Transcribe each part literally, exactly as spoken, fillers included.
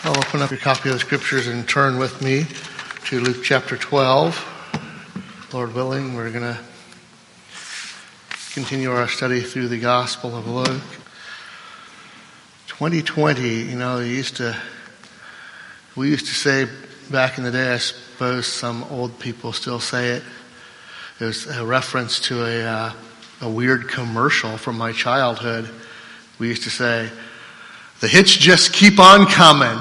I'll open up your copy of the scriptures and turn with me to Luke chapter twelve. Lord willing, we're going to continue our study through the Gospel of Luke. twenty twenty, you know, they used to, we used to say back in the day, I suppose some old people still say it. It was a reference to a, uh, a weird commercial from my childhood. We used to say, "The hits just keep on coming."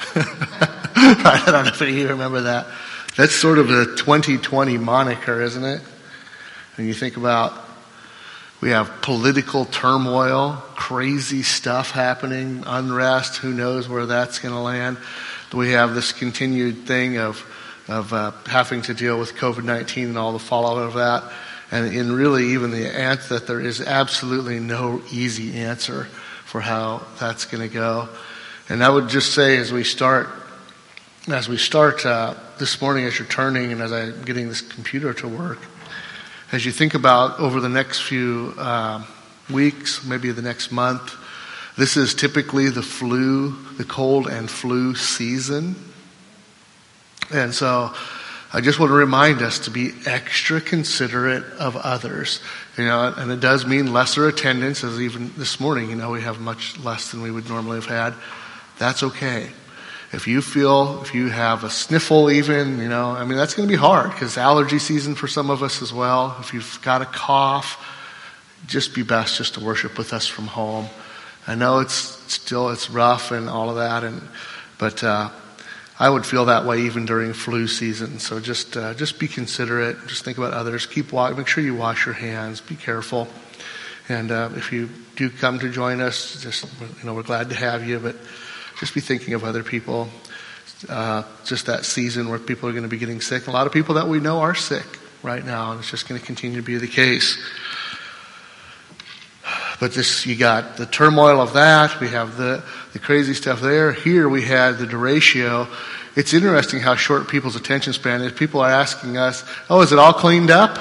I don't know if you remember that. That's sort of a twenty twenty moniker, isn't it? When you think about, we have political turmoil, crazy stuff happening, unrest, who knows where that's going to land. We have this continued thing of of uh, having to deal with covid nineteen and all the fallout of that. And in really even the answer that there is absolutely no easy answer for how that's going to go. And I would just say as we start, as we start uh, this morning, as you're turning and as I'm getting this computer to work, as you think about over the next few uh, weeks, maybe the next month, this is typically the flu, the cold and flu season. And so I just want to remind us to be extra considerate of others. You know, and it does mean lesser attendance, as even this morning, you know, we have much less than we would normally have had. That's okay. If you feel, if you have a sniffle even, you know, I mean, that's going to be hard because allergy season for some of us as well. If you've got a cough, just be best just to worship with us from home. I know it's still, it's rough and all of that, and but uh, I would feel that way even during flu season. So just uh, just be considerate. Just think about others. Keep wa- Make sure you wash your hands. Be careful. And uh, if you do come to join us, just you know, we're glad to have you. But just be thinking of other people. Uh, just that season where people are going to be getting sick. A lot of people that we know are sick right now, and it's just going to continue to be the case. But this, you got the turmoil of that. We have the, the crazy stuff there. Here we had the derecho. It's interesting how short people's attention span is. People are asking us, "Oh, is it all cleaned up?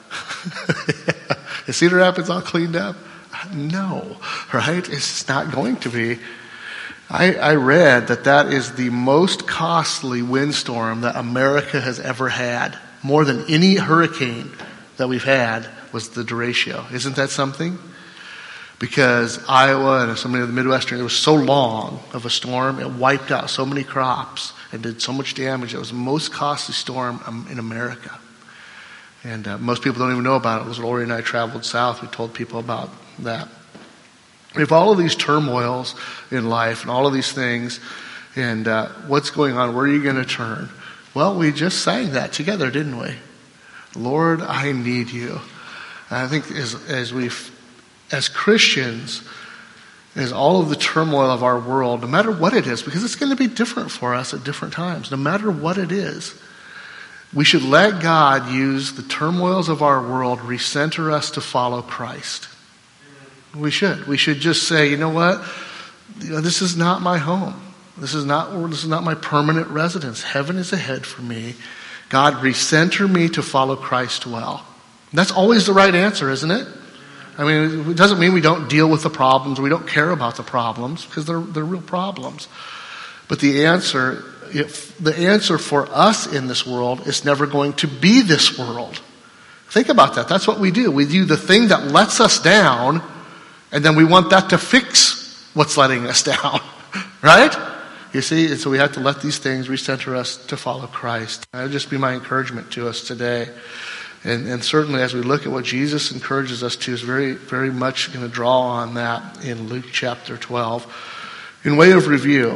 Is Cedar Rapids all cleaned up?" No, right? It's not going to be. I, I read that that is the most costly windstorm that America has ever had. More than any hurricane that we've had was the derecho. Isn't that something? Because Iowa and some of the Midwestern, it was so long of a storm, it wiped out so many crops and did so much damage. It was the most costly storm in America. And uh, most people don't even know about it. As Lori and I traveled south, we told people about that. We have all of these turmoils in life and all of these things, and uh, what's going on? Where are you going to turn? Well, we just sang that together, didn't we? Lord, I need you. And I think as, as we've As Christians, as all of the turmoil of our world, no matter what it is, because it's going to be different for us at different times, no matter what it is, we should let God use the turmoils of our world recenter us to follow Christ. We should. We should just say, you know what? You know, this is not my home. This is not, this is not my permanent residence. Heaven is ahead for me. God, recenter me to follow Christ well. That's always the right answer, isn't it? I mean, it doesn't mean we don't deal with the problems, we don't care about the problems, because they're, they're real problems. But the answer, if the answer for us in this world is never going to be this world. Think about that. That's what we do. We do the thing that lets us down, and then we want that to fix what's letting us down. Right? You see, and so we have to let these things recenter us to follow Christ. That would just be my encouragement to us today. And, and certainly as we look at what Jesus encourages us to, is very, very much going to draw on that in Luke chapter twelve. In way of review,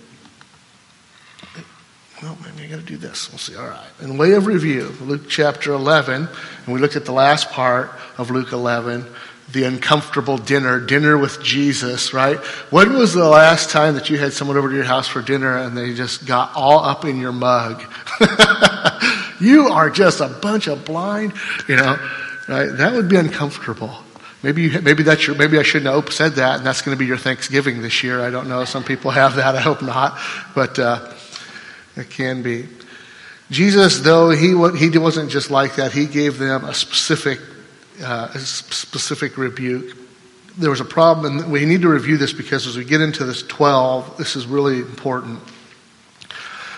well, maybe I got to do this. We'll see. All right. In way of review, Luke chapter eleven, and we looked at the last part of Luke eleven, the uncomfortable dinner, dinner with Jesus, right? When was the last time that you had someone over to your house for dinner and they just got all up in your mug? You are just a bunch of blind, you know, right? That would be uncomfortable. Maybe you, maybe that's your, maybe I shouldn't have said that, and that's going to be your Thanksgiving this year. I don't know. Some people have that. I hope not, but uh, it can be. Jesus, though he he wasn't just like that. He gave them a specific uh, a specific rebuke. There was a problem, and we need to review this because as we get into this twelve, this is really important.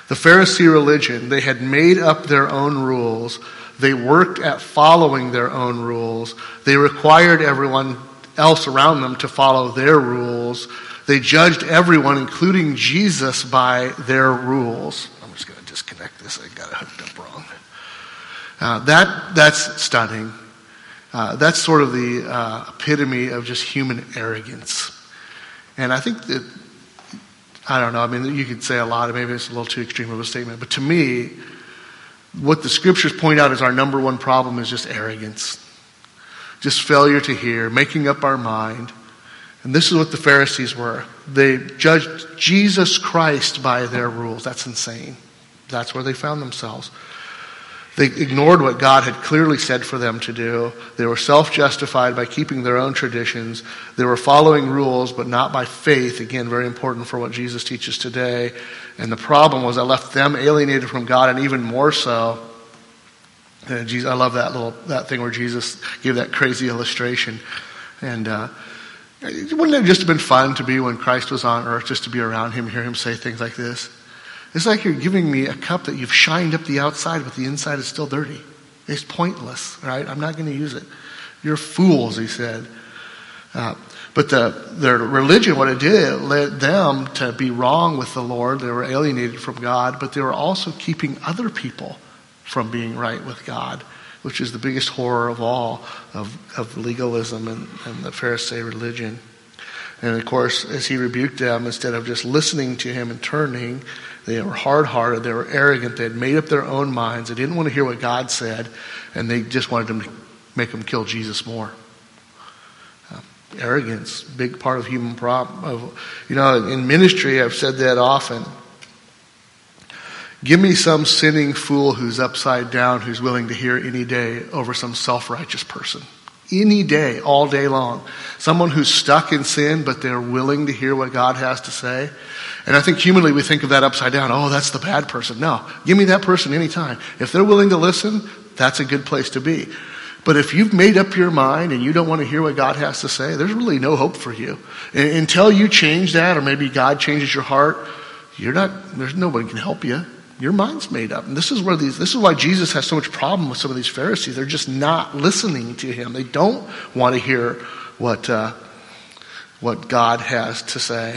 The Pharisee religion, they had made up their own rules. They worked at following their own rules. They required everyone else around them to follow their rules. They judged everyone, including Jesus, by their rules. I'm just going to disconnect this. I got it hooked up wrong. Uh, that that's stunning. Uh, that's sort of the uh, epitome of just human arrogance. And I think that, I don't know, I mean, you could say a lot, maybe it's a little too extreme of a statement, but to me, what the scriptures point out as our number one problem is just arrogance. Just failure to hear, making up our mind. And this is what the Pharisees were. They judged Jesus Christ by their rules. That's insane. That's where they found themselves. They ignored what God had clearly said for them to do. They were self-justified by keeping their own traditions. They were following rules, but not by faith. Again, very important for what Jesus teaches today. And the problem was that left them alienated from God, and even more so. And Jesus, I love that little that thing where Jesus gave that crazy illustration. And uh, wouldn't it just have been fun to be when Christ was on earth, just to be around him, hear him say things like this? It's like you're giving me a cup that you've shined up the outside, but the inside is still dirty. It's pointless, right? I'm not going to use it. You're fools, he said. Uh, but the, their religion, what it did, it led them to be wrong with the Lord. They were alienated from God, but they were also keeping other people from being right with God, which is the biggest horror of all of, of legalism and, and the Pharisee religion. And of course, as he rebuked them, instead of just listening to him and turning, they were hard-hearted, they were arrogant, they had made up their own minds, they didn't want to hear what God said, and they just wanted them to make them kill Jesus more. Uh, arrogance, big part of human problem. Of, you know, in ministry, I've said that often. Give me some sinning fool who's upside down, who's willing to hear any day over some self-righteous person. Any day, all day long. Someone who's stuck in sin, but they're willing to hear what God has to say. And I think humanly we think of that upside down. Oh, that's the bad person. No, give me that person anytime. If they're willing to listen, that's a good place to be. But if you've made up your mind and you don't want to hear what God has to say, there's really no hope for you. And until you change that, or maybe God changes your heart, you're not, there's nobody can help you. Your mind's made up. And this is where these, this is why Jesus has so much problem with some of these Pharisees. They're just not listening to him. They don't want to hear what, uh, what God has to say.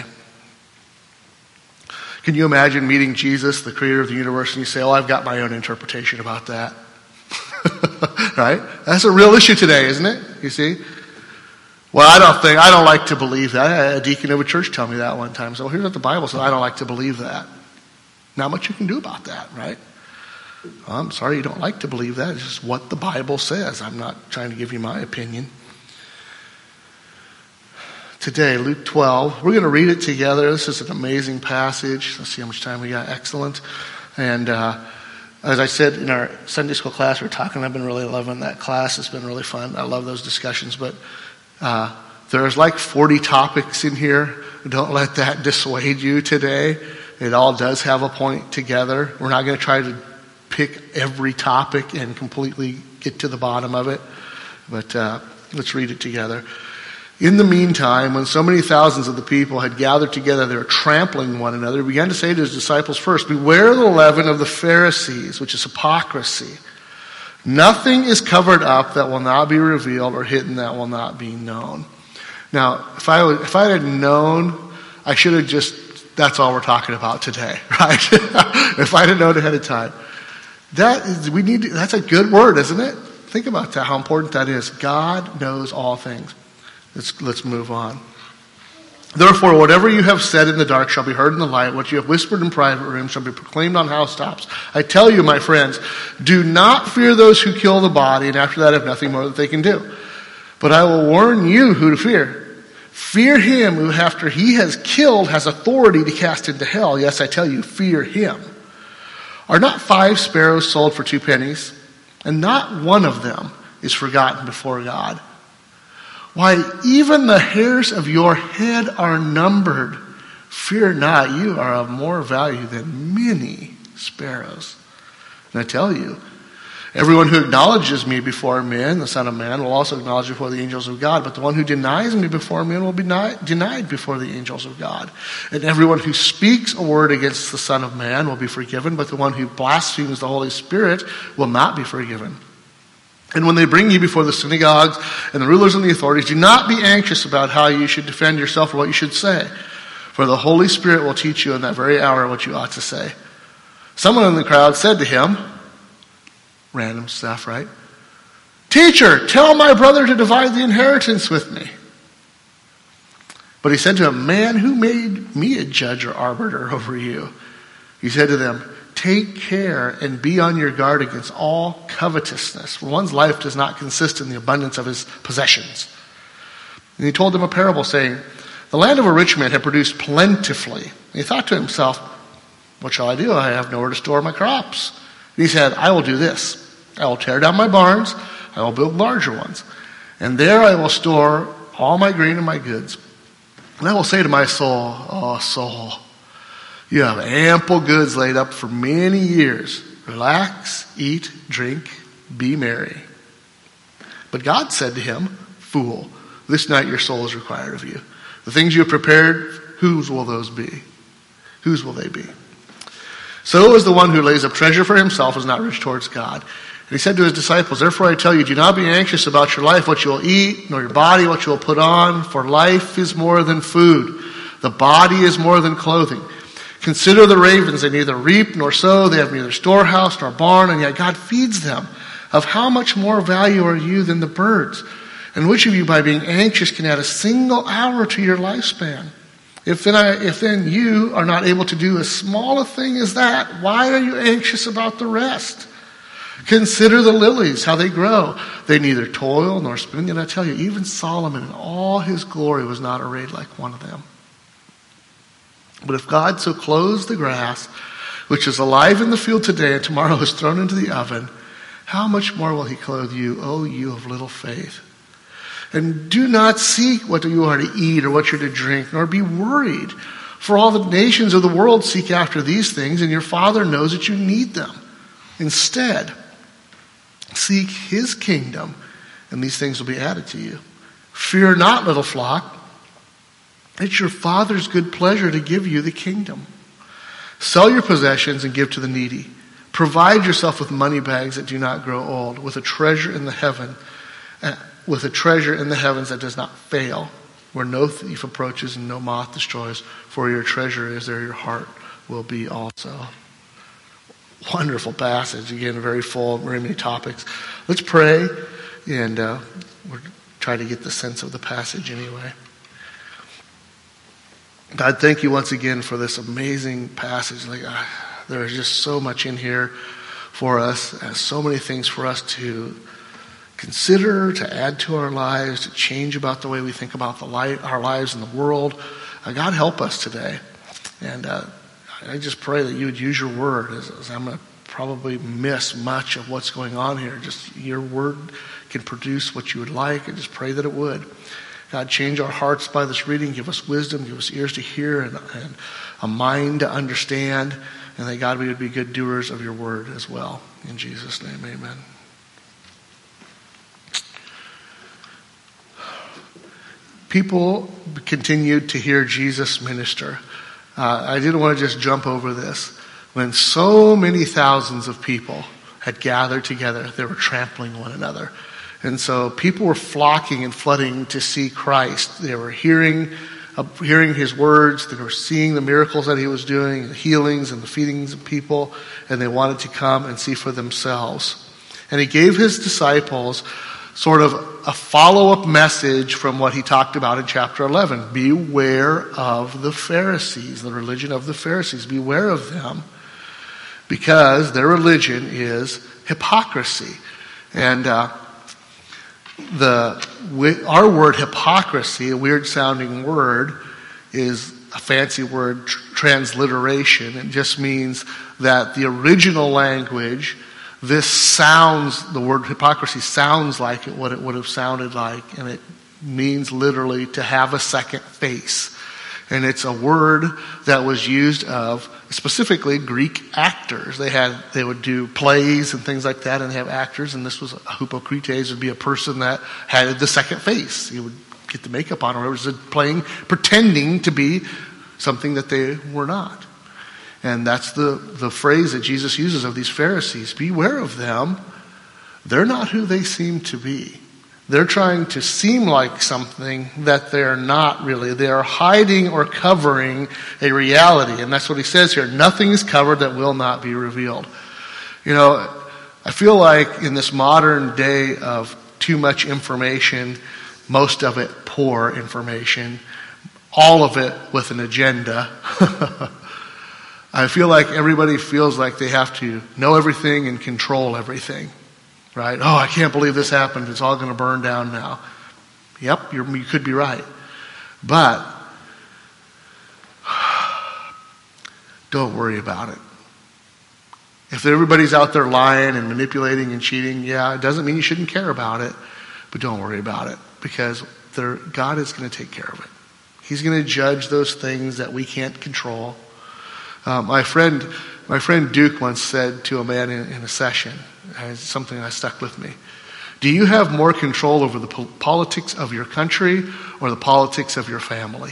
Can you imagine meeting Jesus, the creator of the universe, and you say, oh, I've got my own interpretation about that. Right? That's a real issue today, isn't it? You see? Well, I don't think, I don't like to believe that. I had a deacon of a church tell me that one time. So here's what the Bible says. I don't like to believe that. Not much you can do about that, right? Well, I'm sorry you don't like to believe that. It's just what the Bible says. I'm not trying to give you my opinion. Today, Luke twelve, we're going to read it together. This is an amazing passage. Let's see how much time we got. Excellent. And uh, as I said in our Sunday school class, we're talking. I've been really loving that class. It's been really fun. I love those discussions. But uh, there's like forty topics in here. Don't let that dissuade you today. It all does have a point together. We're not going to try to pick every topic and completely get to the bottom of it. But uh, let's read it together. In the meantime, when so many thousands of the people had gathered together, they were trampling one another. He began to say to his disciples first, beware the leaven of the Pharisees, which is hypocrisy. Nothing is covered up that will not be revealed, or hidden that will not be known. Now, if I if I had known, I should have just, that's all we're talking about today, right? If I had known ahead of time. That is, we need to, that's a good word, isn't it? Think about that, how important that is. God knows all things. Let's, let's move on. Therefore, whatever you have said in the dark shall be heard in the light. What you have whispered in private rooms shall be proclaimed on housetops. I tell you, my friends, do not fear those who kill the body, and after that have nothing more that they can do. But I will warn you who to fear. Fear him who, after he has killed, has authority to cast into hell. Yes, I tell you, fear him. Are not five sparrows sold for two pennies? And not one of them is forgotten before God. Why, even the hairs of your head are numbered. Fear not, you are of more value than many sparrows. And I tell you, Everyone who acknowledges me before men, the Son of Man, will also acknowledge before the angels of God. But the one who denies me before men will be denied, denied before the angels of God. And everyone who speaks a word against the Son of Man will be forgiven, but the one who blasphemes the Holy Spirit will not be forgiven. And when they bring you before the synagogues and the rulers and the authorities, do not be anxious about how you should defend yourself or what you should say. For the Holy Spirit will teach you in that very hour what you ought to say. Someone in the crowd said to him, random stuff, right? Teacher, tell my brother to divide the inheritance with me. But he said to him, man, who made me a judge or arbiter over you? He said to them, take care and be on your guard against all covetousness, for one's life does not consist in the abundance of his possessions. And he told them a parable, saying, the land of a rich man had produced plentifully. And he thought to himself, what shall I do? I have nowhere to store my crops. And he said, I will do this. I will tear down my barns. I will build larger ones. And there I will store all my grain and my goods. And I will say to my soul, oh, soul, you have ample goods laid up for many years. Relax, eat, drink, be merry. But God said to him, fool, this night your soul is required of you. The things you have prepared, whose will those be? Whose will they be? So is the one who lays up treasure for himself is not rich towards God. And he said to his disciples, therefore I tell you, do not be anxious about your life, what you will eat, nor your body, what you will put on. For life is more than food. The body is more than clothing. Consider the ravens, they neither reap nor sow, they have neither storehouse nor barn, and yet God feeds them. Of how much more value are you than the birds? And which of you, by being anxious, can add a single hour to your lifespan? If then, I, if then you are not able to do as small a thing as that, why are you anxious about the rest? Consider the lilies, how they grow. They neither toil nor spin. And I tell you, even Solomon in all his glory was not arrayed like one of them. But if God so clothes the grass, which is alive in the field today and tomorrow is thrown into the oven, how much more will he clothe you, O you of little faith? And do not seek what you are to eat or what you're to drink, nor be worried. For all the nations of the world seek after these things, and your Father knows that you need them. Instead, seek his kingdom, and these things will be added to you. Fear not, little flock. It's your Father's good pleasure to give you the kingdom. Sell your possessions and give to the needy. Provide yourself with money bags that do not grow old, with a treasure in the heaven, uh, with a treasure in the heavens that does not fail, where no thief approaches and no moth destroys. For your treasure is there, your heart will be also. Wonderful passage. Again, very full, very many topics. Let's pray, and uh, we'll try to get the sense of the passage anyway. God, thank you once again for this amazing passage. Like uh, there is just so much in here for us, uh, so many things for us to consider, to add to our lives, to change about the way we think about the life, our lives in the world. Uh, God, help us today. And uh, I just pray that you would use your word, as, as I'm going to probably miss much of what's going on here. Just your word can produce what you would like. I just pray that it would. God, change our hearts by this reading. Give us wisdom. Give us ears to hear and, and a mind to understand. And that, God, we would be good doers of your word as well. In Jesus' name, amen. People continued to hear Jesus minister. Uh, I didn't want to just jump over this. When so many thousands of people had gathered together, they were trampling one another. And so people were flocking and flooding to see Christ. They were hearing uh, hearing his words. They were seeing the miracles that he was doing, the healings and the feedings of people. And they wanted to come and see for themselves. And he gave his disciples sort of a follow-up message from what he talked about in chapter eleven. Beware of the Pharisees, the religion of the Pharisees. Beware of them, because their religion is hypocrisy. And uh, the our word hypocrisy, a weird-sounding word, is a fancy word, tr- transliteration. It just means that the original language, this sounds, the word hypocrisy sounds like it, what it would have sounded like, and it means literally to have a second face. And it's a word that was used of specifically Greek actors. They had they would do plays and things like that, and have actors. And this was a hypocrites would be a person that had the second face. He would get the makeup on, or it was playing, pretending to be something that they were not. And that's the the phrase that Jesus uses of these Pharisees. Beware of them. They're not who they seem to be. They're trying to seem like something that they're not really. They are hiding or covering a reality. And that's what he says here. Nothing is covered that will not be revealed. You know, I feel like in this modern day of too much information, most of it poor information, all of it with an agenda, I feel like everybody feels like they have to know everything and control everything. Right? Oh, I can't believe this happened. It's all going to burn down now. Yep, you're, you could be right. But don't worry about it. If everybody's out there lying and manipulating and cheating, yeah, it doesn't mean you shouldn't care about it. But don't worry about it, because God is going to take care of it. He's going to judge those things that we can't control. Uh, my friend, my friend Duke once said to a man in, in a session, it's something that stuck with me. Do you have more control over the po- politics of your country or the politics of your family?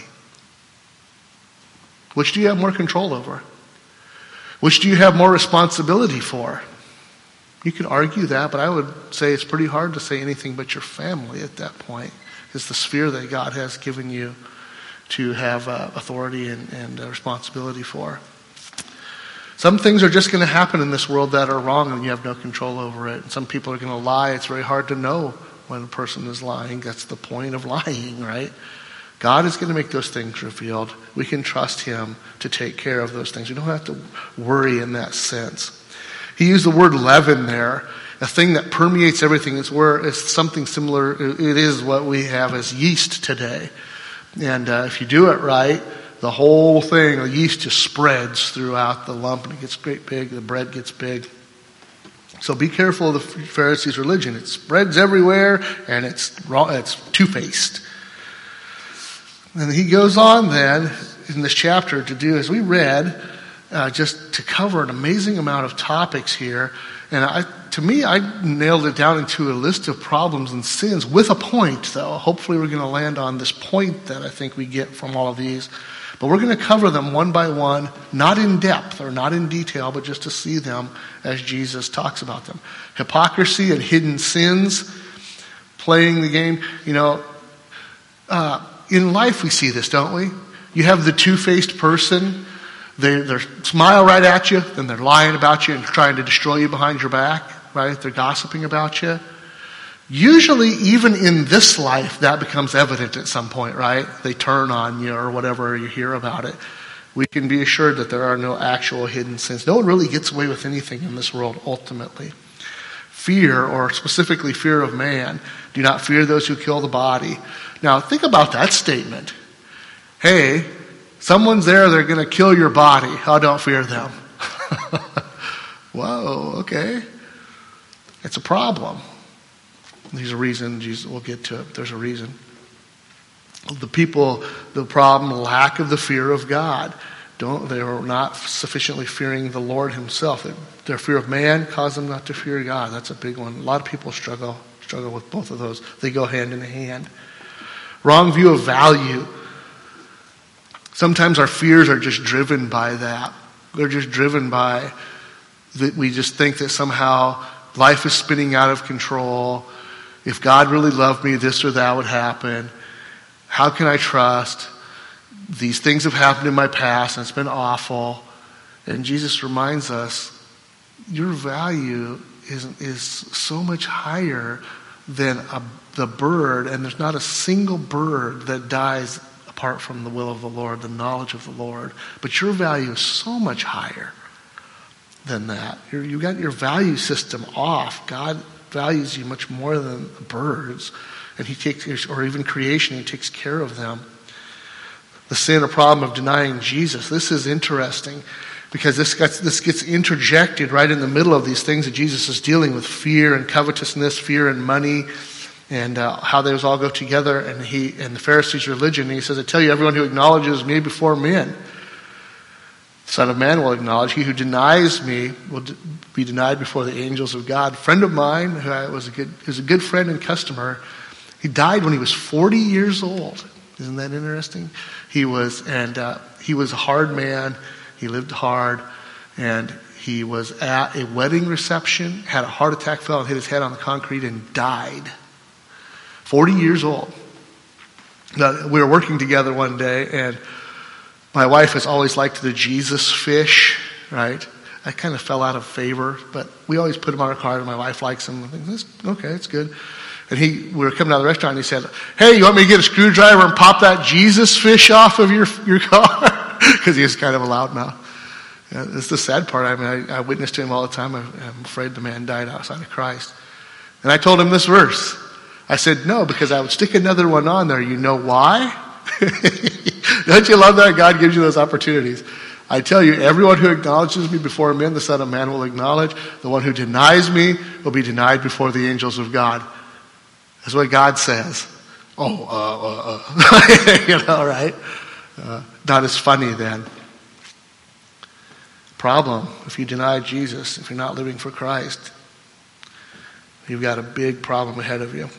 Which do you have more control over? Which do you have more responsibility for? You could argue that, but I would say it's pretty hard to say anything but your family at that point. It's the sphere that God has given you to have uh, authority and, and uh, responsibility for. Some things are just going to happen in this world that are wrong and you have no control over it. And some people are going to lie. It's very hard to know when a person is lying. That's the point of lying, right? God is going to make those things revealed. We can trust him to take care of those things. We don't have to worry in that sense. He used the word leaven there, a thing that permeates everything. It's where it's something similar. It is what we have as yeast today. And uh, if you do it right, the whole thing, the yeast just spreads throughout the lump and it gets great big, the bread gets big. So be careful of the Pharisees' religion. It spreads everywhere and it's raw, it's two-faced. And he goes on then in this chapter to do, as we read, uh, just to cover an amazing amount of topics here. And I, to me, I nailed it down into a list of problems and sins with a point, though. Hopefully we're going to land on this point that I think we get from all of these. But we're going to cover them one by one, not in depth or not in detail, but just to see them as Jesus talks about them. Hypocrisy and hidden sins, playing the game. You know, uh, in life we see this, don't we? You have the two-faced person. They they smile right at you, then they're lying about you and trying to destroy you behind your back, right? They're gossiping about you. Usually, even in this life, that becomes evident at some point, right? They turn on you or whatever, you hear about it. We can be assured that there are no actual hidden sins. No one really gets away with anything in this world, ultimately. Fear, or specifically fear of man. Do not fear those who kill the body. Now, think about that statement. Hey, someone's there, they're going to kill your body. Oh, don't fear them. Whoa, okay. It's a problem. There's a reason. Jesus, we'll get to it. There's a reason. The people, the problem, lack of the fear of God. Don't they are not sufficiently fearing the Lord himself. Their fear of man caused them not to fear God. That's a big one. A lot of people struggle struggle with both of those. They go hand in hand. Wrong view of value. Sometimes our fears are just driven by that. They're just driven by that we just think that somehow life is spinning out of control. If God really loved me, this or that would happen. How can I trust? These things have happened in my past and it's been awful. And Jesus reminds us, your value is, is so much higher than a, the bird, and there's not a single bird that dies apart from the will of the Lord, the knowledge of the Lord. But your value is so much higher than that. You're, you got your value system off. God values you much more than birds, and he takes, or even creation, he takes care of them. The sin or problem of denying Jesus. This is interesting because this gets, this gets interjected right in the middle of these things that Jesus is dealing with: fear and covetousness, fear and money. and uh, how those all go together, and he and the Pharisees' religion. And he says, I tell you, everyone who acknowledges me before men, the Son of Man will acknowledge. He who denies me will be denied before the angels of God. A friend of mine, who was a good, was a good friend and customer, he died when he was forty years old. Isn't that interesting? He was, and uh, he was a hard man. He lived hard, and he was at a wedding reception, had a heart attack, fell and hit his head on the concrete, and died. forty years old. Now, we were working together one day, and my wife has always liked the Jesus fish, right? I kind of fell out of favor, but we always put them on our card, and my wife likes them. I think, this, okay, it's good. And he, we were coming out of the restaurant, and he said, hey, you want me to get a screwdriver and pop that Jesus fish off of your your car? Because he was kind of a loudmouth. Yeah, it's the sad part. I mean, I, I witness to him all the time. I'm, I'm afraid the man died outside of Christ. And I told him this verse. I said, no, because I would stick another one on there. You know why? Don't you love that? God gives you those opportunities. I tell you, everyone who acknowledges me before men, the Son of Man will acknowledge. The one who denies me will be denied before the angels of God. That's what God says. Oh, uh, uh, uh. you know, right? Uh, not as funny then. Problem, if you deny Jesus, if you're not living for Christ, you've got a big problem ahead of you.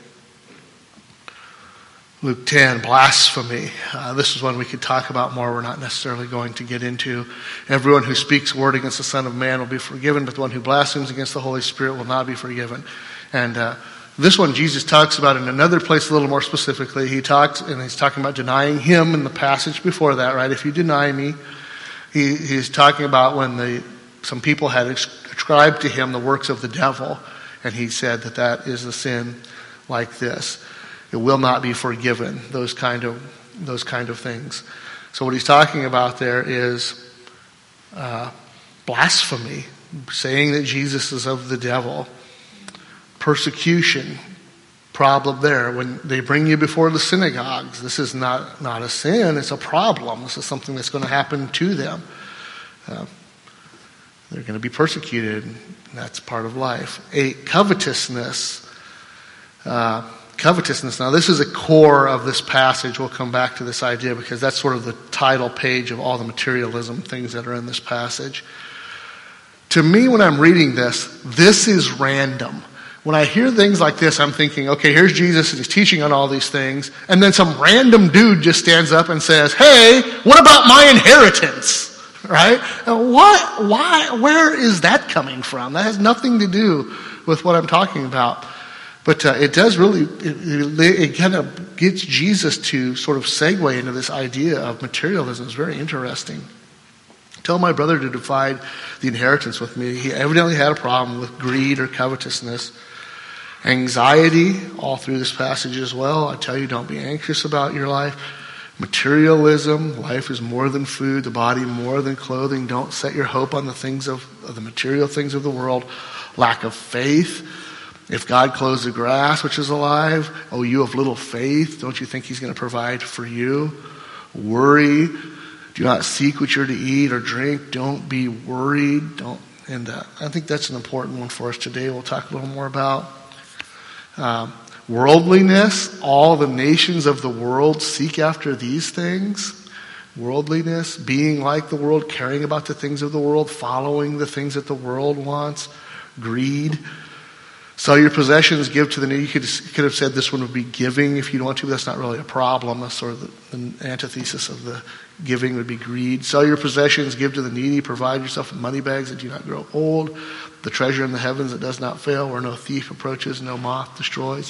Luke ten, blasphemy. Uh, this is one we could talk about more. We're not necessarily going to get into. Everyone who speaks a word against the Son of Man will be forgiven, but the one who blasphemes against the Holy Spirit will not be forgiven. And uh, this one Jesus talks about in another place a little more specifically. He talks, and he's talking about denying him in the passage before that, right? If you deny me, he, he's talking about when the some people had ascribed to him the works of the devil, and he said that that is a sin like this. It will not be forgiven, those kind of those kind of things. So what he's talking about there is uh, blasphemy, saying that Jesus is of the devil. Persecution, problem there. When they bring you before the synagogues, this is not, not a sin, it's a problem. This is something that's going to happen to them. Uh, they're going to be persecuted, and that's part of life. Eight, covetousness. Uh, Covetousness. Now, this is a core of this passage. We'll come back to this idea because that's sort of the title page of all the materialism things that are in this passage. To me, when I'm reading this, this is random. When I hear things like this, I'm thinking, okay, here's Jesus and he's teaching on all these things. And then some random dude just stands up and says, hey, what about my inheritance? Right? What? Why? Where is that coming from? That has nothing to do with what I'm talking about. But uh, it does really, it, it, it kind of gets Jesus to sort of segue into this idea of materialism. It's very interesting. Tell my brother to divide the inheritance with me. He evidently had a problem with greed or covetousness. Anxiety, all through this passage as well. I tell you, don't be anxious about your life. Materialism, life is more than food, the body more than clothing. Don't set your hope on the things of, of the material things of the world. Lack of faith. If God clothes the grass, which is alive, oh, you have little faith, don't you think he's going to provide for you? Worry. Do not seek what you're to eat or drink. Don't be worried. Don't. And uh, I think that's an important one for us today. We'll talk a little more about um, worldliness. All the nations of the world seek after these things. Worldliness, being like the world, caring about the things of the world, following the things that the world wants. Greed. Sell your possessions, give to the needy. You could, could have said this one would be giving if you want to, but that's not really a problem. That's sort of the, the antithesis of the giving would be greed. Sell your possessions, give to the needy. Provide yourself with money bags that do not grow old. The treasure in the heavens that does not fail, where no thief approaches, no moth destroys.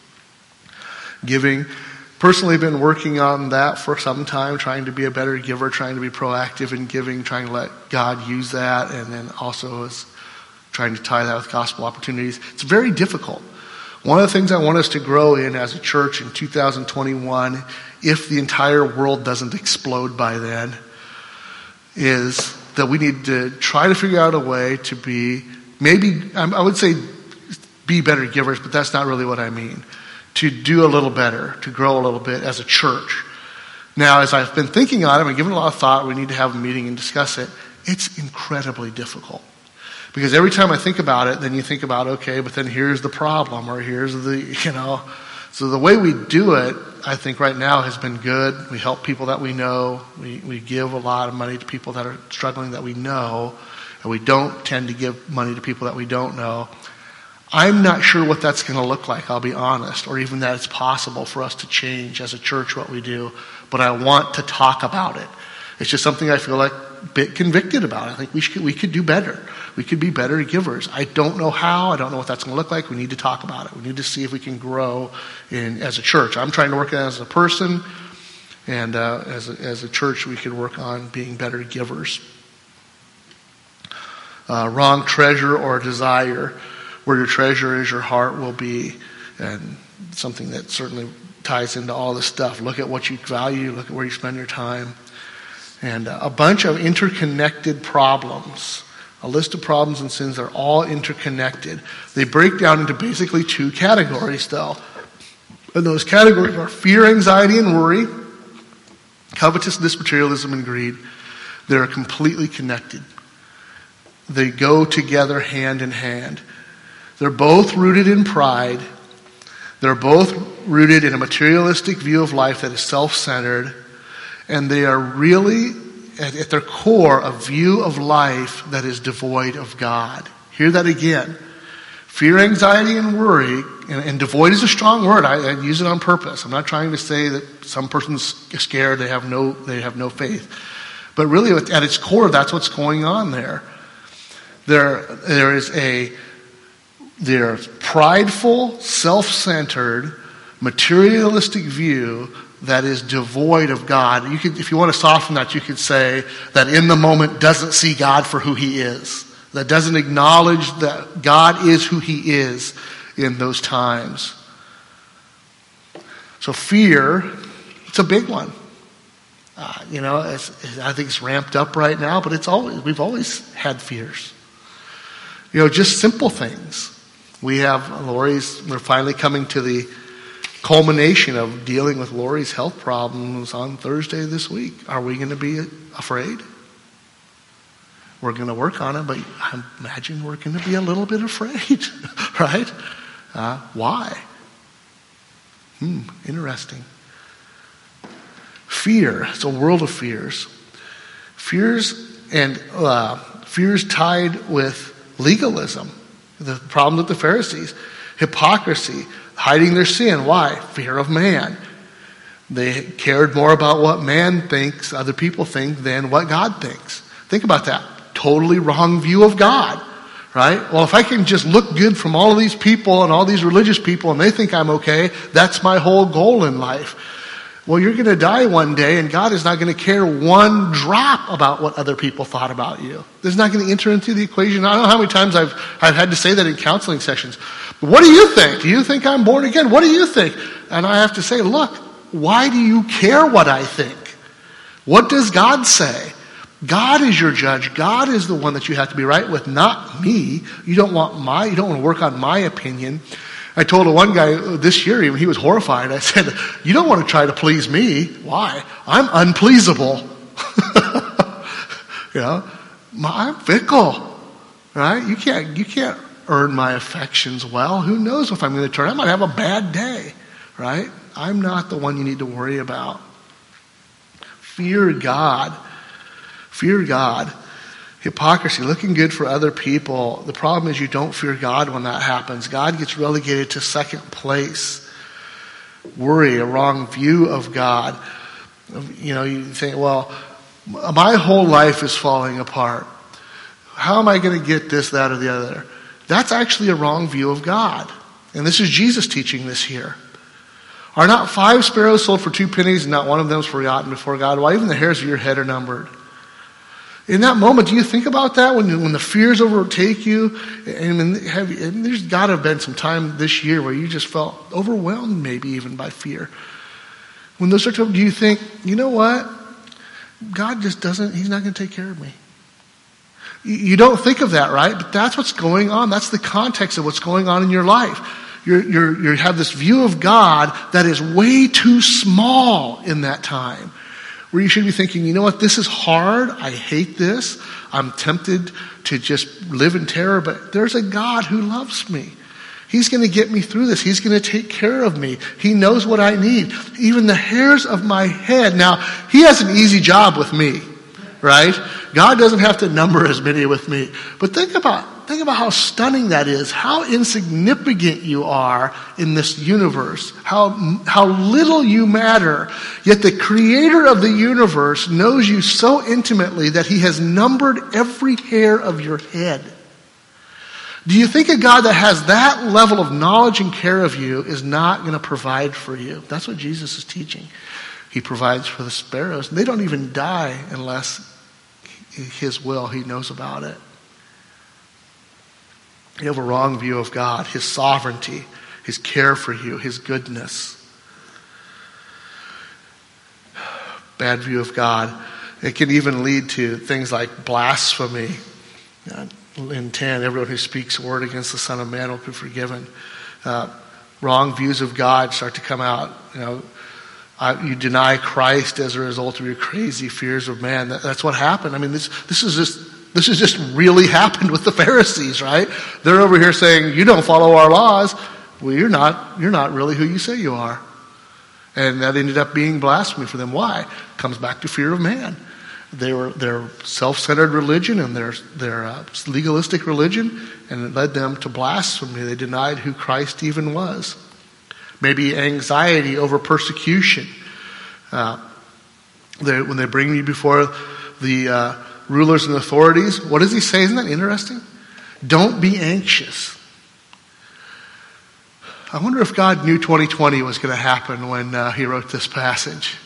Giving. Personally been working on that for some time, trying to be a better giver, trying to be proactive in giving, trying to let God use that, and then also as trying to tie that with gospel opportunities. It's very difficult. One of the things I want us to grow in as a church in two thousand twenty-one, if the entire world doesn't explode by then, is that we need to try to figure out a way to be, maybe, I would say be better givers, but that's not really what I mean. To do a little better, to grow a little bit as a church. Now, as I've been thinking on it and given a lot of thought, we need to have a meeting and discuss it. It's incredibly difficult. Because every time I think about it, then you think about, okay, but then here's the problem, or here's the, you know. So the way we do it, I think right now has been good. We help people that we know. We, we give a lot of money to people that are struggling that we know. And we don't tend to give money to people that we don't know. I'm not sure what that's going to look like, I'll be honest, or even that it's possible for us to change as a church what we do. But I want to talk about it. It's just something I feel like a bit convicted about. I think we should, we could do better. We could be better givers. I don't know how. I don't know what that's going to look like. We need to talk about it. We need to see if we can grow in as a church. I'm trying to work on it as a person, and uh, as, a, as a church, we could work on being better givers. Uh, wrong treasure or desire. Where your treasure is, your heart will be. And something that certainly ties into all this stuff. Look at what you value. Look at where you spend your time. And uh, a bunch of interconnected problems. A list of problems and sins that are all interconnected. They break down into basically two categories, though. And those categories are fear, anxiety, and worry, covetousness, materialism, and greed. They're completely connected. They go together hand in hand. They're both rooted in pride. They're both rooted in a materialistic view of life that is self-centered. And they are really, at, at their core, a view of life that is devoid of God. Hear that again. Fear, anxiety, and worry, and, and devoid is a strong word. I, I use it on purpose. I'm not trying to say that some person's scared, they have no, they have no faith. But really, at its core, that's what's going on there. There, there is a Their prideful, self-centered, materialistic view that is devoid of God. You could, if you want to soften that, you could say that in the moment doesn't see God for who he is. That doesn't acknowledge that God is who he is in those times. So fear, it's a big one. Uh, you know, it's, I think it's ramped up right now, but it's always we've always had fears. You know, just simple things. We have Lori's, we're finally coming to the culmination of dealing with Lori's health problems on Thursday this week. Are we going to be afraid? We're going to work on it, but I imagine we're going to be a little bit afraid, right? Uh, why? Hmm, interesting. Fear. It's a world of fears. Fears and uh, fears tied with legalism. The problem with the Pharisees. Hypocrisy. Hiding their sin. Why? Fear of man. They cared more about what man thinks, other people think, than what God thinks. Think about that. Totally wrong view of God. Right? Well, if I can just look good from all of these people and all these religious people and they think I'm okay, that's my whole goal in life. Well, you're going to die one day and God is not going to care one drop about what other people thought about you. This is not going to enter into the equation. I don't know how many times I've, I've had to say that in counseling sessions. But what do you think? Do you think I'm born again? What do you think? And I have to say, look, why do you care what I think? What does God say? God is your judge. God is the one that you have to be right with, not me. You don't want my, you don't want to work on my opinion. I told one guy this year, he was horrified. I said, you don't want to try to please me. Why? I'm unpleasable. You know, I'm fickle, right? You can't, you can't earn my affections well. Who knows if I'm going to turn? I might have a bad day, right? I'm not the one you need to worry about. Fear God. Fear God. Hypocrisy, looking good for other people. The problem is you don't fear God when that happens. God gets relegated to second place. Worry, a wrong view of God. You know, you think, well, my whole life is falling apart. How am I going to get this, that, or the other? That's actually a wrong view of God. And this is Jesus teaching this here. Are not five sparrows sold for two pennies and not one of them is forgotten before God? Why, even the hairs of your head are numbered. In that moment, do you think about that when when the fears overtake you? And, have, and there's got to have been some time this year where you just felt overwhelmed, maybe even by fear. When those start to, do you think, you know what? God just doesn't, he's not going to take care of me. You, you don't think of that, right? But that's what's going on. That's the context of what's going on in your life. You're, you're, you have this view of God that is way too small in that time. Where you should be thinking, you know what, this is hard. I hate this. I'm tempted to just live in terror, but there's a God who loves me. He's going to get me through this. He's going to take care of me. He knows what I need. Even the hairs of my head. Now, he has an easy job with me, right? God doesn't have to number as many with me. But think about, think about how stunning that is. How insignificant you are in this universe. How, how little you matter. Yet the creator of the universe knows you so intimately that he has numbered every hair of your head. Do you think a God that has that level of knowledge and care of you is not going to provide for you? That's what Jesus is teaching. He provides for the sparrows. They don't even die unless his will, he knows about it. You have a wrong view of God, his sovereignty, his care for you, his goodness. Bad view of God. It can even lead to things like blasphemy. In ten, everyone who speaks a word against the Son of Man will be forgiven. Uh, wrong views of God start to come out. You know, uh, you deny Christ as a result of your crazy fears of man. That, that's what happened. I mean, this this is just this has just really happened with the Pharisees, right? They're over here saying, "You don't follow our laws." Well, you're not. You're not really who you say you are, and that ended up being blasphemy for them. Why? Comes back to fear of man. They were their self-centered religion and their their uh, legalistic religion, and it led them to blasphemy. They denied who Christ even was. Maybe anxiety over persecution. Uh, they, when they bring you before the uh, rulers and authorities, what does he say? Isn't that interesting? Don't be anxious. I wonder if God knew twenty twenty was going to happen when uh, he wrote this passage.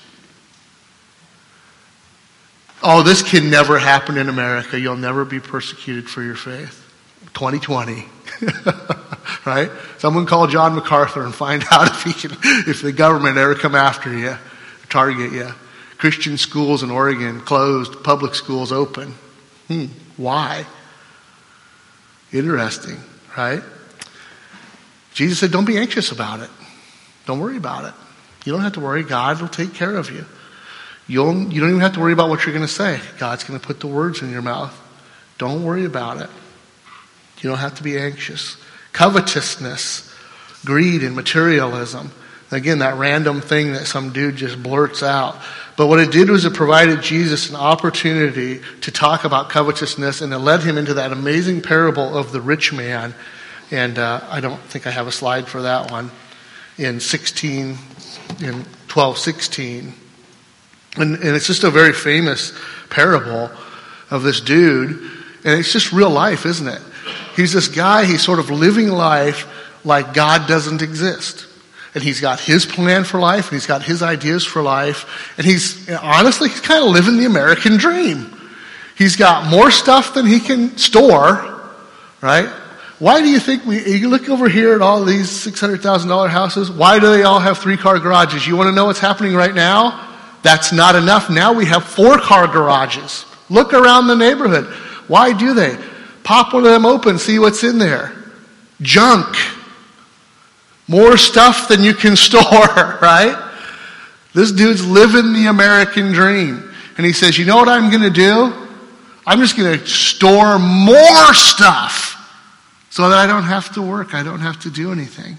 Oh, this can never happen in America. You'll never be persecuted for your faith. twenty twenty. Right? Someone call John MacArthur and find out if he can, if the government ever come after you, target you. Christian schools in Oregon closed, public schools open. Hmm, why? Interesting, right? Jesus said, don't be anxious about it. Don't worry about it. You don't have to worry. God will take care of you. You'll, you don't even have to worry about what you're going to say. God's going to put the words in your mouth. Don't worry about it. You don't have to be anxious. Covetousness, greed, and materialism. Again, that random thing that some dude just blurts out. But what it did was it provided Jesus an opportunity to talk about covetousness, and it led him into that amazing parable of the rich man. And uh, I don't think I have a slide for that one. In sixteen, in twelve sixteen. And, and it's just a very famous parable of this dude. And it's just real life, isn't it? He's this guy, he's sort of living life like God doesn't exist. And he's got his plan for life, and he's got his ideas for life. And he's, honestly, he's kind of living the American dream. He's got more stuff than he can store, right? Why do you think we, you look over here at all these six hundred thousand dollars houses, why do they all have three-car garages? You want to know what's happening right now? That's not enough. Now we have four-car garages. Look around the neighborhood. Why do they? Pop one of them open, see what's in there. Junk. More stuff than you can store, right? This dude's living the American dream. And he says, you know what I'm going to do? I'm just going to store more stuff so that I don't have to work. I don't have to do anything.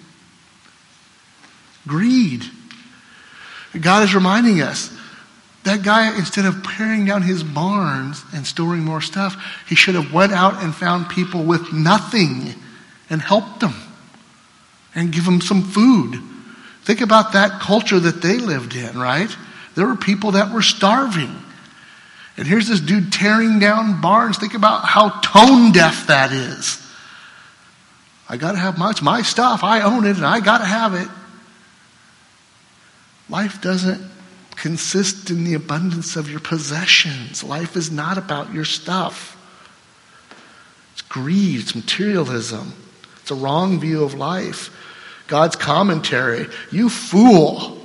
Greed. God is reminding us, that guy, instead of paring down his barns and storing more stuff, he should have went out and found people with nothing and helped them and give them some food. Think about that culture that they lived in, right? There were people that were starving. And here's this dude tearing down barns. Think about how tone deaf that is. I got to have my, it's my stuff. I own it and I got to have it. Life doesn't consist in the abundance of your possessions. Life is not about your stuff. It's greed. It's materialism. It's a wrong view of life. God's commentary. You fool.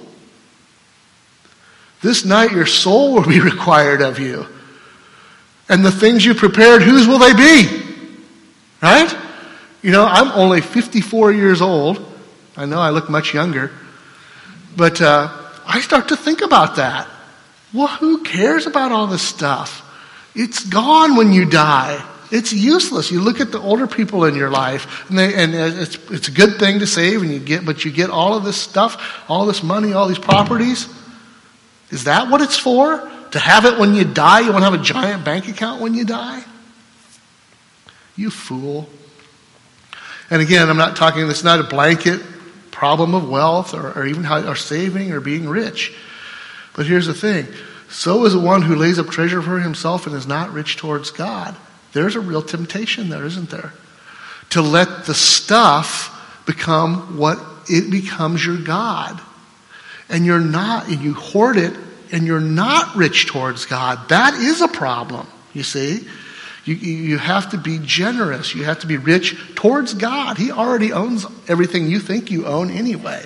This night your soul will be required of you. And the things you prepared, whose will they be? Right? You know, I'm only fifty-four years old. I know I look much younger. But uh, I start to think about that. Well, who cares about all this stuff? It's gone when you die. It's useless. You look at the older people in your life, and, they, and it's it's a good thing to save, and you get, but you get all of this stuff, all this money, all these properties. Is that what it's for? To have it when you die? You want to have a giant bank account when you die? You fool. And again, I'm not talking, it's not a blanket problem of wealth or, or even how, or saving or being rich. But here's the thing. So is the one who lays up treasure for himself and is not rich towards God. There's a real temptation there, isn't there? To let the stuff become what it becomes your God. And you're not, and you hoard it, and you're not rich towards God. That is a problem, you see. You, you have to be generous. You have to be rich towards God. He already owns everything you think you own anyway.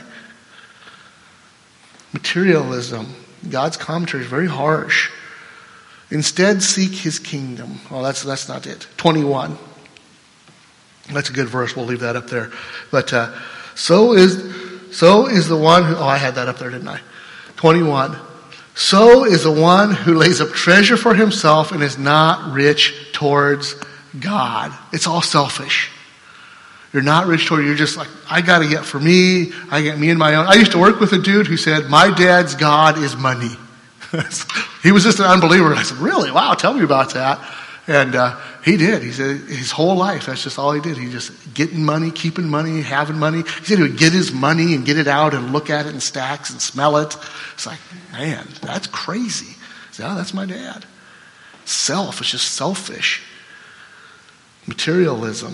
Materialism. God's commentary is very harsh. Instead, seek his kingdom. Well, that's that's not it. twenty-one. That's a good verse. We'll leave that up there. But uh, so is so is the one who... Oh, I had that up there, didn't I? twenty-one. So is the one who lays up treasure for himself and is not rich towards God. It's all selfish. You're not rich toward, you're just like, I got to get for me, I get me and my own. I used to work with a dude who said, my dad's God is money. He was just an unbeliever. And I said, really? Wow, tell me about that. And uh, he did. He said his whole life, that's just all he did. He just getting money, keeping money, having money. He said he would get his money and get it out and look at it in stacks and smell it. It's like, man, that's crazy. I said, oh, that's my dad. Self, it's just selfish. Materialism.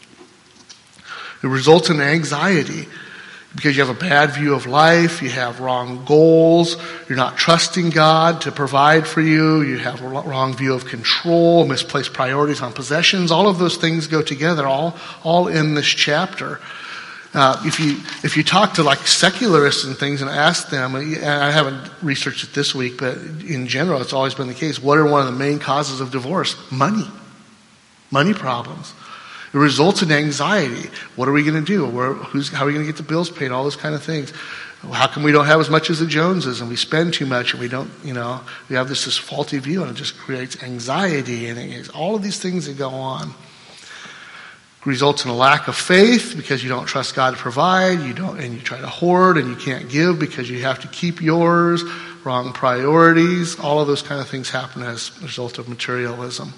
It results in anxiety because you have a bad view of life, you have wrong goals, you're not trusting God to provide for you, you have a wrong view of control, misplaced priorities on possessions. All of those things go together, all, all in this chapter. Uh, if you if you talk to like secularists and things and ask them, and I haven't researched it this week, but in general it's always been the case, what are one of the main causes of divorce? Money. Money problems. It results in anxiety. What are we going to do? Where, who's, how are we going to get the bills paid? All those kind of things. How come we don't have as much as the Joneses and we spend too much and we don't, you know, we have this, this faulty view and it just creates anxiety and it, all of these things that go on. It results in a lack of faith because you don't trust God to provide, you don't, and you try to hoard and you can't give because you have to keep yours, wrong priorities. All of those kind of things happen as a result of materialism.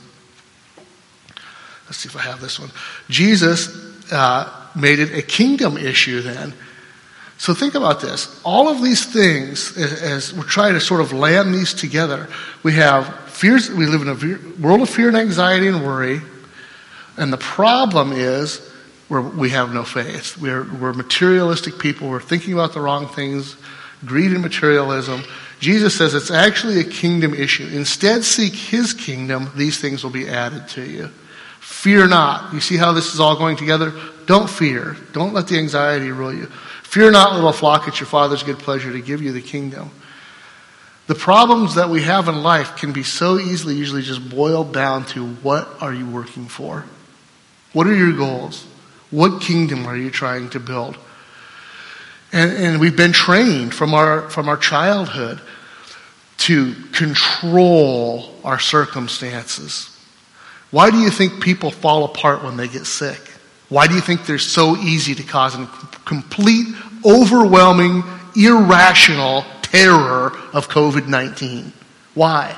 Let's see if I have this one. Jesus uh, made it a kingdom issue then. So think about this. All of these things, as, as we're trying to sort of land these together, we have fears. We live in a world of fear and anxiety and worry. And the problem is we're, we have no faith. We're, we're materialistic people. We're thinking about the wrong things, greed and materialism. Jesus says it's actually a kingdom issue. Instead, seek his kingdom. These things will be added to you. Fear not. You see how this is all going together? Don't fear. Don't let the anxiety rule you. Fear not, little flock, it's your Father's good pleasure to give you the kingdom. The problems that we have in life can be so easily usually just boiled down to what are you working for? What are your goals? What kingdom are you trying to build? And, and we've been trained from our from our childhood to control our circumstances. Why do you think people fall apart when they get sick? Why do you think they're so easy to cause a complete, overwhelming, irrational terror of covid nineteen? Why?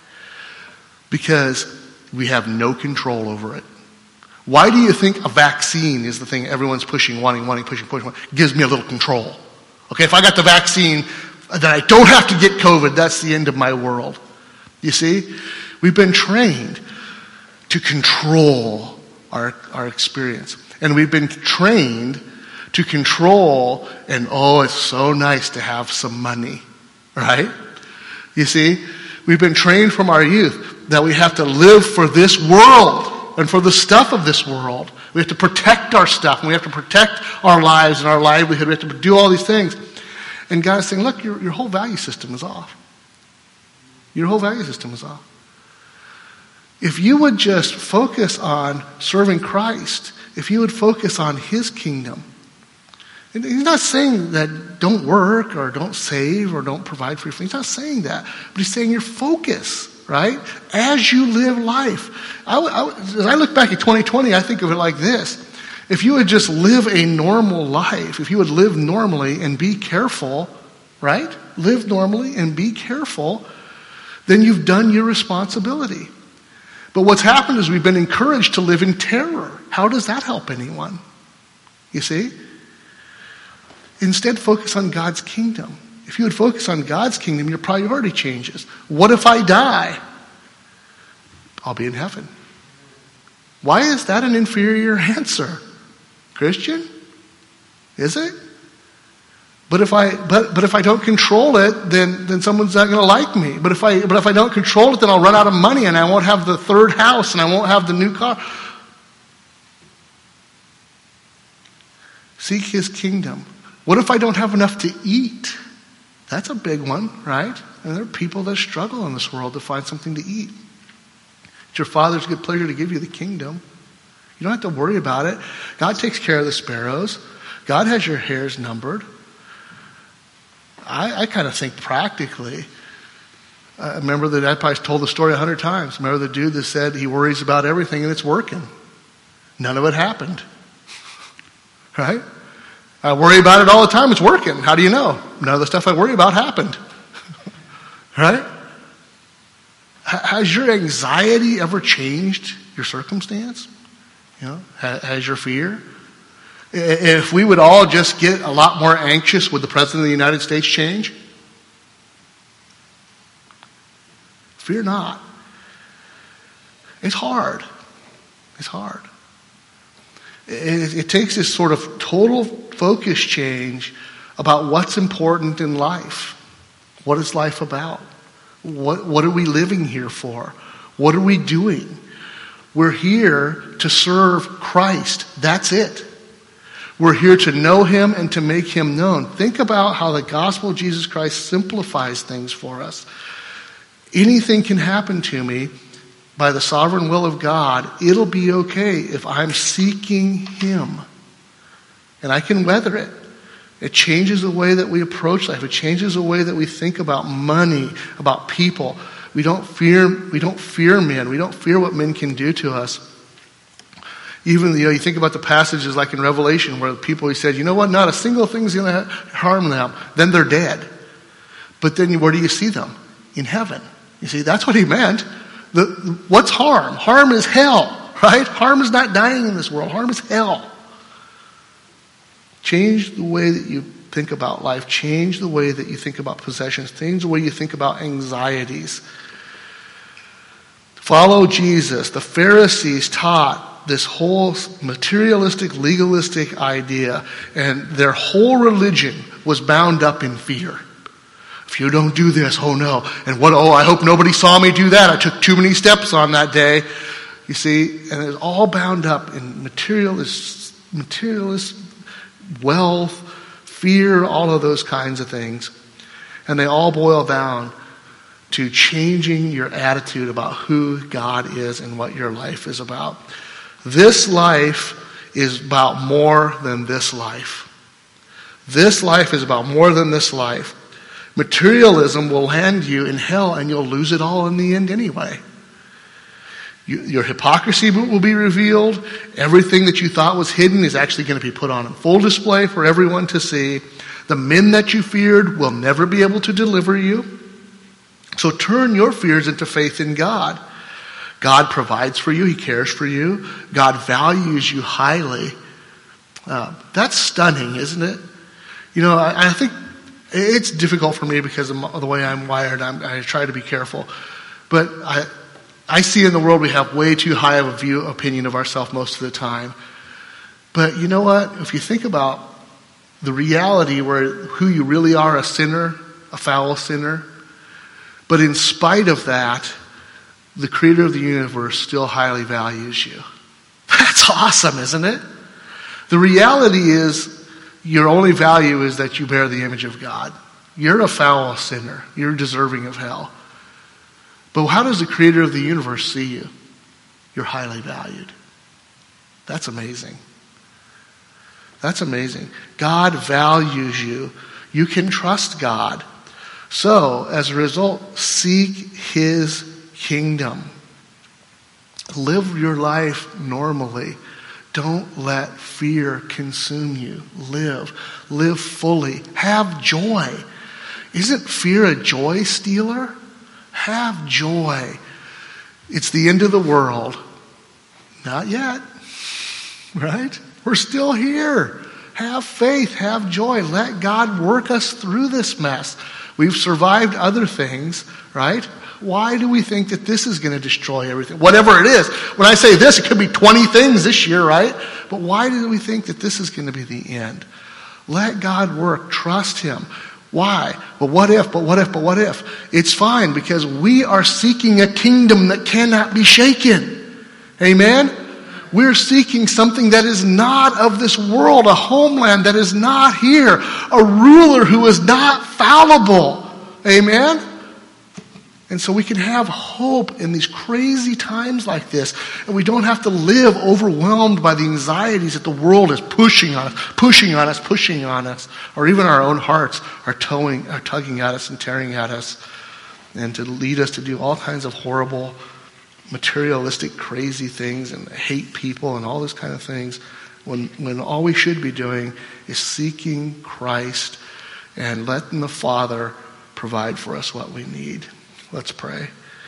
Because we have no control over it. Why do you think a vaccine is the thing everyone's pushing, wanting, wanting, pushing, pushing, wanting? It gives me a little control. Okay, if I got the vaccine, then I don't have to get COVID. That's the end of my world. You see? We've been trained to control our, our experience. And we've been trained to control, and oh, it's so nice to have some money, right? You see, we've been trained from our youth that we have to live for this world and for the stuff of this world. We have to protect our stuff, and we have to protect our lives and our livelihood. We have to do all these things. And God's saying, look, your, your whole value system is off. Your whole value system is off. If you would just focus on serving Christ, if you would focus on his kingdom, And he's not saying that don't work or don't save or don't provide for your family. He's not saying that. But he's saying your focus, right? As you live life. I, I, as I look back at twenty twenty, I think of it like this. If you would just live a normal life, if you would live normally and be careful, right? Live normally and be careful, then you've done your responsibility. But what's happened is we've been encouraged to live in terror. How does that help anyone? You see? Instead, focus on God's kingdom. If you would focus on God's kingdom, your priority changes. What if I die? I'll be in heaven. Why is that an inferior answer? Christian? Is it? But if I but but if I don't control it, then then someone's not going to like me. But if I but if I don't control it, then I'll run out of money and I won't have the third house and I won't have the new car. Seek his kingdom. What if I don't have enough to eat? That's a big one, right? And there are people that struggle in this world to find something to eat. It's your Father's good pleasure to give you the kingdom. You don't have to worry about it. God takes care of the sparrows. God has your hairs numbered. I, I kind of think practically. I remember that I probably told the story a hundred times. Remember the dude that said he worries about everything and it's working. None of it happened. Right? I worry about it all the time. It's working. How do you know? None of the stuff I worry about happened. Right? Has your anxiety ever changed your circumstance? You know, has your fear? If we would all just get a lot more anxious, would the President of the United States change? Fear not. It's hard. It's hard. It, it takes this sort of total focus change about what's important in life. What is life about? What, what are we living here for? What are we doing? We're here to serve Christ. That's it. We're here to know him and to make him known. Think about how the gospel of Jesus Christ simplifies things for us. Anything can happen to me by the sovereign will of God. It'll be okay if I'm seeking him. And I can weather it. It changes the way that we approach life. It changes the way that we think about money, about people. We don't fear, we don't fear men. We don't fear what men can do to us. Even, you know, you think about the passages like in Revelation where the people, he said, you know what, not a single thing's going to harm them. Then they're dead. But then where do you see them? In heaven. You see, that's what he meant. The, what's harm? Harm is hell, right? Harm is not dying in this world. Harm is hell. Change the way that you think about life. Change the way that you think about possessions. Change the way you think about anxieties. Follow Jesus. The Pharisees taught this whole materialistic, legalistic idea, and their whole religion was bound up in fear. If you don't do this, oh no. And what, oh, I hope nobody saw me do that. I took too many steps on that day. You see, and it's all bound up in materialist, materialist wealth, fear, all of those kinds of things. And they all boil down to changing your attitude about who God is and what your life is about. This life is about more than this life. This life is about more than this life. Materialism will land you in hell and you'll lose it all in the end anyway. You, your hypocrisy will be revealed. Everything that you thought was hidden is actually going to be put on full display for everyone to see. The men that you feared will never be able to deliver you. So turn your fears into faith in God. God provides for you. He cares for you. God values you highly. Uh, that's stunning, isn't it? You know, I, I think it's difficult for me because of the way I'm wired. I'm, I try to be careful. But I, I see in the world we have way too high of a view, opinion of ourselves most of the time. But you know what? If you think about the reality where who you really are, a sinner, a foul sinner, but in spite of that, the creator of the universe still highly values you. That's awesome, isn't it? The reality is your only value is that you bear the image of God. You're a foul sinner. You're deserving of hell. But how does the creator of the universe see you? You're highly valued. That's amazing. That's amazing. God values you. You can trust God. So, as a result, seek his kingdom. Live your life normally. Don't let fear consume you. Live. Live fully. Have joy. Isn't fear a joy stealer? Have joy. It's the end of the world. Not yet. Right? We're still here. Have faith. Have joy. Let God work us through this mess. We've survived other things, right? Why do we think that this is going to destroy everything? Whatever it is. When I say this, it could be twenty things this year, right? But why do we think that this is going to be the end? Let God work. Trust him. Why? But what if, but what if, but what if? It's fine because we are seeking a kingdom that cannot be shaken. Amen? We're seeking something that is not of this world, a homeland that is not here, a ruler who is not fallible. Amen? And so we can have hope in these crazy times like this. And we don't have to live overwhelmed by the anxieties that the world is pushing on us, pushing on us, pushing on us. Or even our own hearts are towing, are tugging at us and tearing at us. And to lead us to do all kinds of horrible, materialistic, crazy things and hate people and all those kind of things. When, when all we should be doing is seeking Christ and letting the Father provide for us what we need. Let's pray.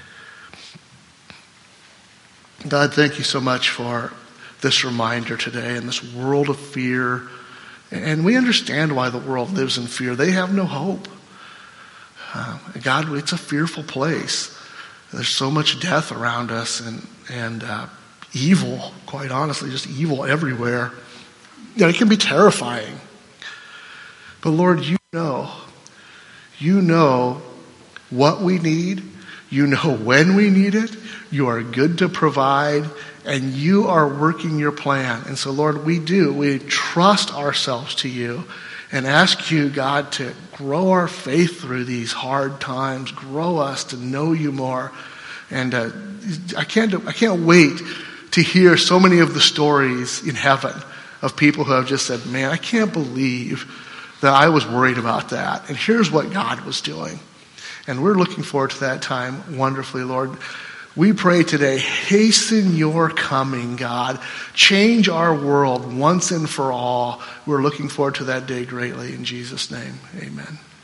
God, thank you so much for this reminder today in this world of fear. And we understand why the world lives in fear. They have no hope. Uh, God, it's a fearful place. There's so much death around us and, and uh, evil, quite honestly, just evil everywhere. You know, it can be terrifying. But Lord, you know, you know what we need. You know when we need it. You are good to provide, and you are working your plan. And so, Lord, we do. We trust ourselves to you and ask you, God, to grow our faith through these hard times. Grow us to know you more. And uh, I can't, I can't wait to hear so many of the stories in heaven of people who have just said, man, I can't believe that I was worried about that. And here's what God was doing. And we're looking forward to that time wonderfully, Lord. We pray today, hasten your coming, God. Change our world once and for all. We're looking forward to that day greatly. In Jesus' name, amen.